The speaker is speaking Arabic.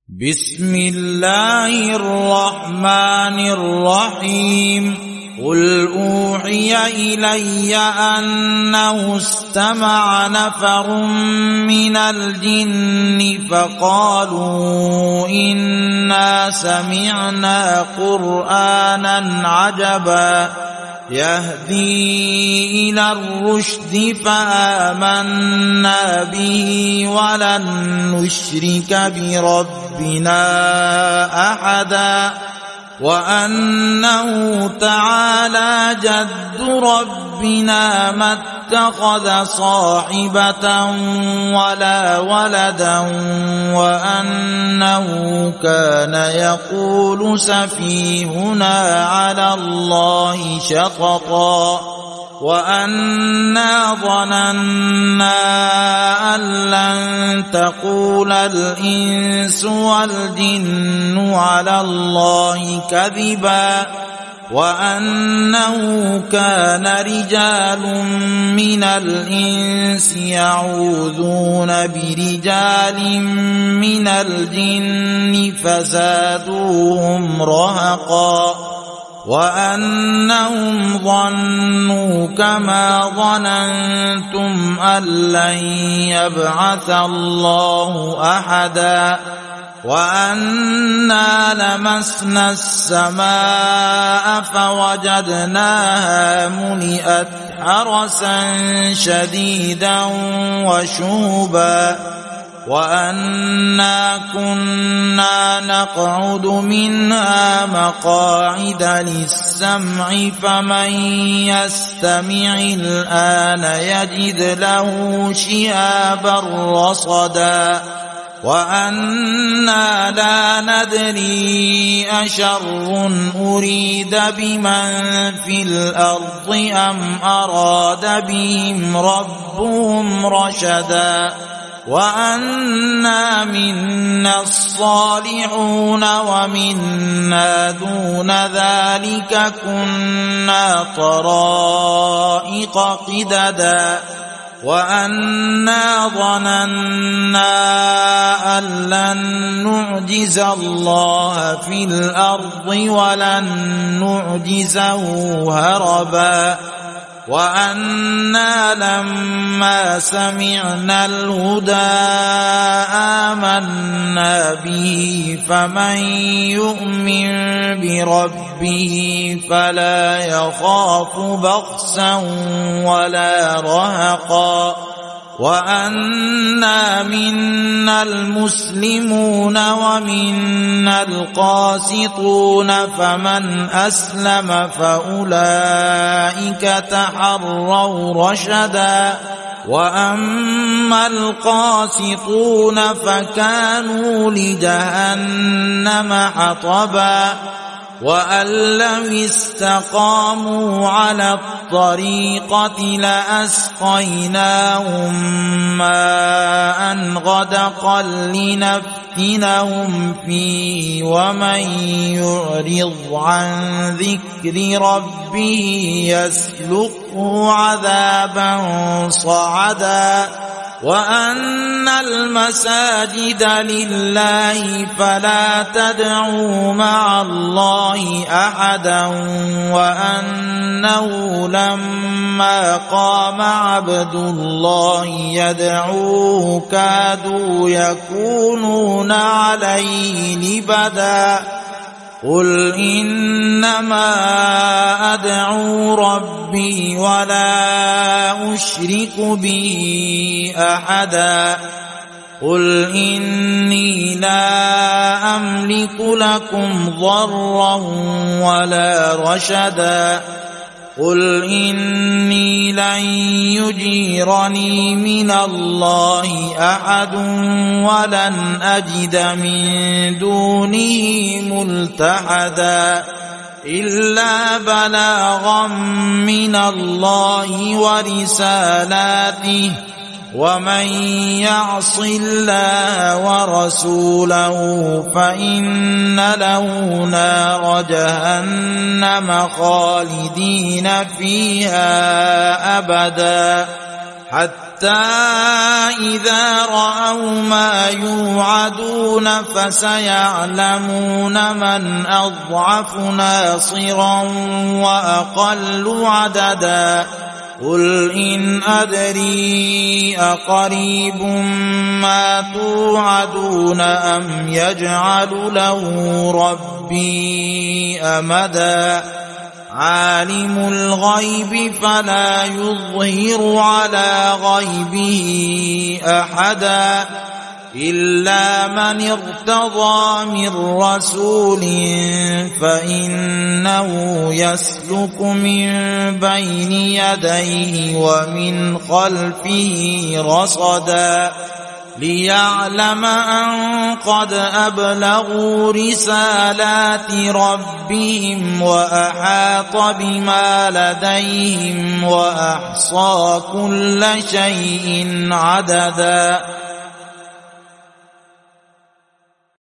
بسم الله الرحمن الرحيم قل أوحي إلي أنه استمع نفر من الجن فقالوا إنا سمعنا قرآنا عجبا يهدي إلى الرشد فآمنا به ولن نشرك بربنا أحدا وأنه تعالى جد ربنا ما اتخذ صاحبة ولا ولدا وأنه كان يقول سفيهنا على الله شططا وأنا ظننا أن لن تقول الإنس والجن على الله كذبا وأنه كان رجال من الإنس يعوذون برجال من الجن فزادوهم رهقا وأنهم ظنوا كما ظننتم أن لن يبعث الله أحدا وأنا لمسنا السماء فوجدناها ملئت حرسا شديدا وشهبا وأنا كنا نقعد منها مقاعد للسمع فمن يستمع الآن يجد له شهابا رصدا وأنا لا ندري أشر أريد بمن في الأرض أم أراد بهم ربهم رشدا وأنا منا الصالحون ومنا دون ذلك كنا طرائق قددا وأنا ظننا أن لن نعجز الله في الأرض ولن نعجزه هربا وأنا لما سمعنا الهدى آمنا به فمن يؤمن بربه فلا يخاف بخسا ولا رهقا وأنا منا المسلمون ومنا القاسطون فمن أسلم فأولئك تحروا رشدا وأما القاسطون فكانوا لجهنم حطبا وأن لو استقاموا على الطريقة لأسقيناهم ماء غدقا لنفتنهم فيه ومن يعرض عن ذكر ربه يسلكه عذابا صعدا وأن المساجد لله فلا تدعوا مع الله أحدا وأنه لما قام عبد الله يدعوه كادوا يكونون عليه لبدا قل إنما أدعو ربي ولا أشرك به أحدا قل إني لا أملك لكم ضرا ولا رشدا قل إني لن يجيرني من الله أحد ولن أجد من دونه ملتحدا إلا بلاغا من الله ورسالاته ومن يعص الله ورسوله فإن له نار جهنم خالدين فيها أبدا حتى إذا رأوا ما يوعدون فسيعلمون من أضعف ناصرا وأقل عددا قل إن أدري أقريب ما توعدون أم يجعل له ربي أمدا عالم الغيب فلا يظهر على غيبه أحدا إلا من ارتضى من رسول فإنه يسلك من بين يديه ومن خلفه رصدا ليعلم أن قد أبلغوا رسالات ربهم وأحاط بما لديهم وأحصى كل شيء عددا